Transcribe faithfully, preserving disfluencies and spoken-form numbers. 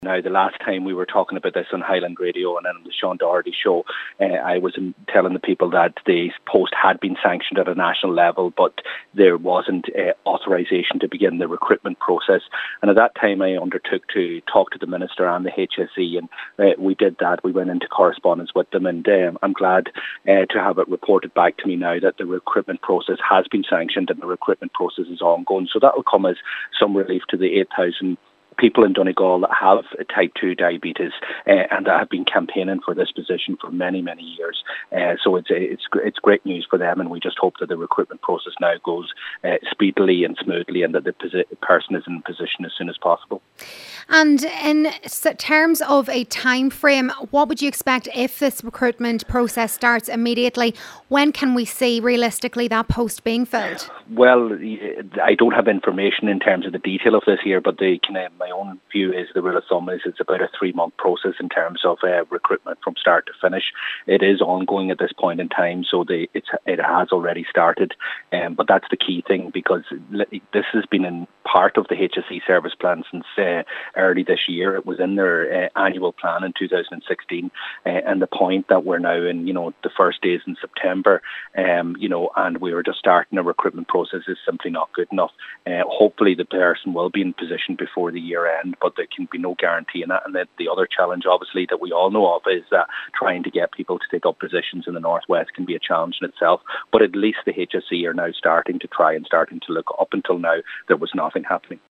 Now, the last time we were talking about this on Highland Radio and on the Sean Doherty show, uh, I was telling the people that the post had been sanctioned at a national level, but there wasn't uh, authorisation to begin the recruitment process. And at that time, I undertook to talk to the Minister and the H S E, and uh, we did that. We went into correspondence with them, and um, I'm glad uh, to have it reported back to me now that the recruitment process has been sanctioned and the recruitment process is ongoing. So that will come as some relief to the eight thousand people in Donegal that have type two diabetes uh, and that have been campaigning for this position for many, many years. Uh, so it's it's it's great news for them, and we just hope that the recruitment process now goes uh, speedily and smoothly, and that the posi- person is in position as soon as possible. And in terms of a time frame, what would you expect if this recruitment process starts immediately? When can we see realistically that post being filled? Well, I don't have information in terms of the detail of this here, but the kind of, my own view is the rule of thumb is it's about a three-month process in terms of uh, recruitment from start to finish. It is ongoing at this point in time, so the, it's, it has already started. Um, but that's the key thing, because this has been in part of the H S E service plan since uh, early this year. It was in their uh, annual plan in two thousand sixteen, uh, and the point that we're now in, you know, the first days in September, um, you know, and we were just starting a recruitment process is simply not good enough. Uh, hopefully the person will be in position before the year end, but there can be no guarantee in that. And that the other challenge, obviously, that we all know of is that trying to get people to take up positions in the Northwest can be a challenge in itself. But at least the H S E are now starting to try and starting to look. Up until now, there was nothing happening.